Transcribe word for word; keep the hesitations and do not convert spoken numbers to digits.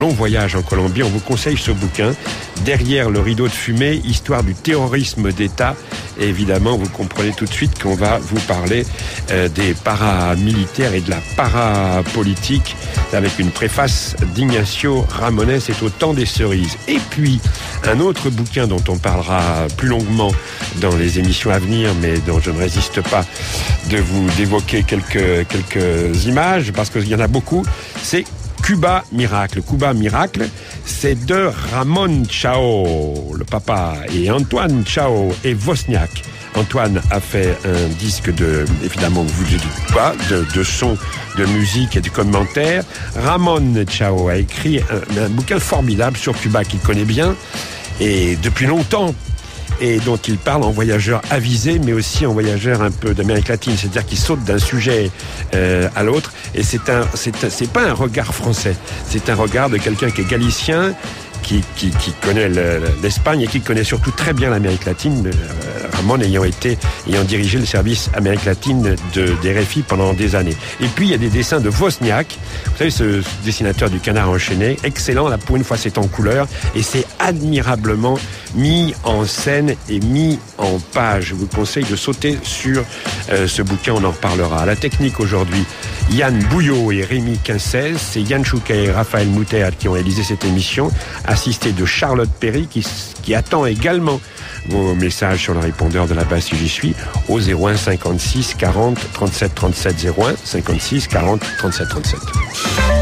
Long voyage en Colombie, on vous conseille ce bouquin, Derrière le rideau de fumée, histoire du terrorisme d'État. Et évidemment, vous comprenez tout de suite qu'on va vous parler euh, des paramilitaires et de la parapolitique avec une préface d'Ignacio Ramonet, c'est au temps des cerises. Et puis, un autre bouquin dont on parlera plus longuement dans les émissions à venir, mais dont je ne résiste pas de vous d'évoquer quelques, quelques images, parce qu'il y en a beaucoup, c'est Cuba Miracle. Cuba Miracle, c'est de Ramon Chao, le papa, et Antoine Chao et Wozniak. Antoine a fait un disque de, évidemment, vous ne dites pas, de, de son, de musique et de commentaires. Ramon Chao a écrit un, un bouquin formidable sur Cuba qu'il connaît bien, et depuis longtemps, et dont il parle en voyageur avisé, mais aussi en voyageur un peu d'Amérique latine, c'est-à-dire qu'il saute d'un sujet euh, à l'autre, et c'est un, c'est, c'est pas un regard français, c'est un regard de quelqu'un qui est galicien, qui, qui, qui connaît le, l'Espagne et qui connaît surtout très bien l'Amérique latine, euh, Ramon ayant été, ayant dirigé le service Amérique latine de, des R F I pendant des années. Et puis il y a des dessins de Wozniak, vous savez, ce dessinateur du Canard enchaîné, excellent, là pour une fois c'est en couleur, et c'est admirablement mis en scène et mis en page. Je vous conseille de sauter sur euh, ce bouquin, on en reparlera. À la technique aujourd'hui, Yann Bouillot et Rémi Quincès, c'est Yann Chouquet et Raphaël Moutet qui ont réalisé cette émission, assisté de Charlotte Perry qui, qui attend également vos messages sur le répondeur de la base si j'y suis au zéro un cinquante-six quarante trente-sept trente-sept zéro un cinquante-six quarante trente-sept trente-sept.